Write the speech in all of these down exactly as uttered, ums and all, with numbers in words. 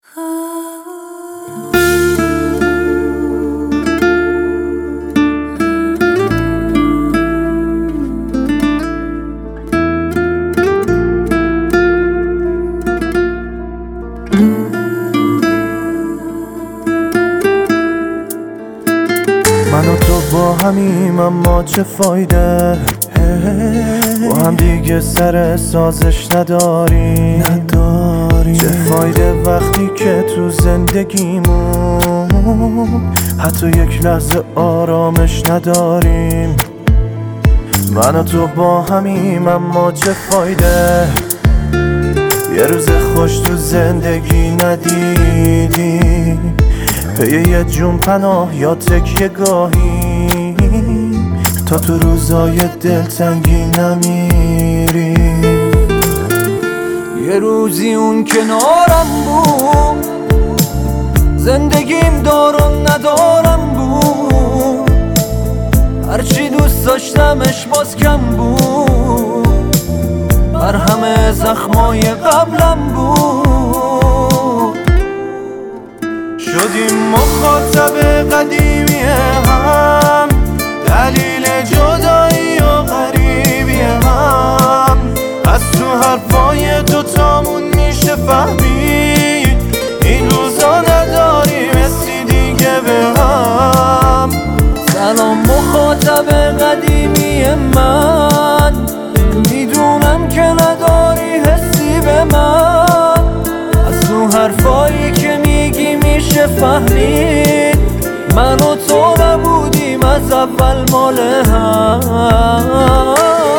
من و تو با همیم اما چه فایده، با هم دیگه سر سازش نداریم نداریم چه فایده وقتی که تو زندگیمون حتی یک لحظه آرامش نداریم. من و تو با همیم اما چه فایده، یه روز خوش تو زندگی ندیدیم، پی یه جون پناه یا تکیه گاهی تا تو روزای دلتنگی نمیریم. یه روزی اون کنارم بود، زندگیم دار و ندارم بود، هرچی دوست داشتمش باز کم بود، بر همه زخمای قبلم بود. شدیم مخاطب قدیمی هم، دلیل جدایی و غریبی هم، از تو حرفای دوتامون میشه فهمید این روزا نداریم حسی دیگه به هم. سلام مخاطب قدیمی من، میدونم که نداری حسی به من، از تو حرفایی که میگی میشه فهمید من و تو نبودیم از اول مال هم.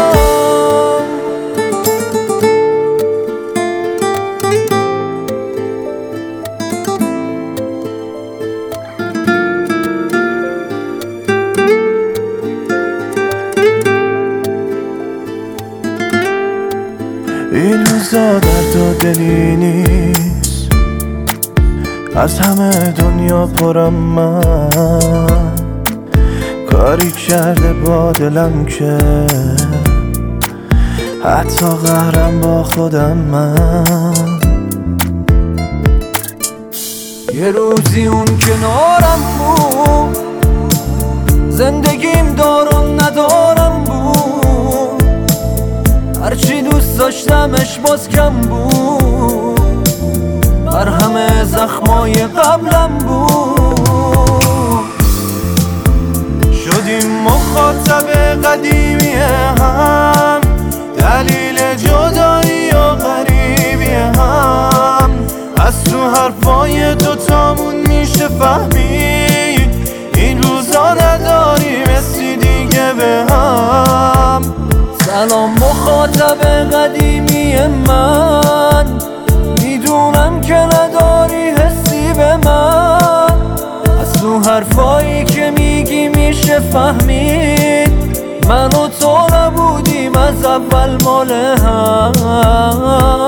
این روزا درد و دلی نیست، از همه دنیا پرم من، کاری کرده با دلم که حتی قهرم با خودم من. یه روزی اون کنارم بود، زندگیم دار و ندارم بود، هرچی دوست داشتمش باز کم بود، بر همه زخمای قبلم بود. شدیم مخاطب قدیمی هم، دلیل جدایی و غریبی هم، از تو حرفای دوتامون میشه فهمید این روزا نداریم حسی دیگه به هم. سلام مخاطب قدیمی من، میدونم که نداری حسی به من، از تو حرفایی که میگی میشه فهمید من و تو نبودیم از اول مال هم.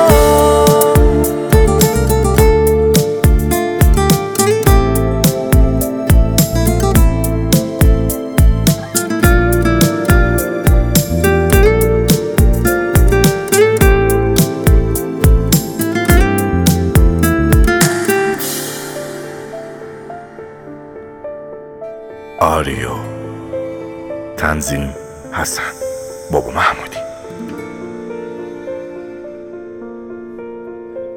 آریو، تنظیم حسن بابا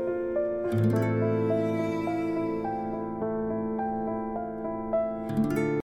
محمودی.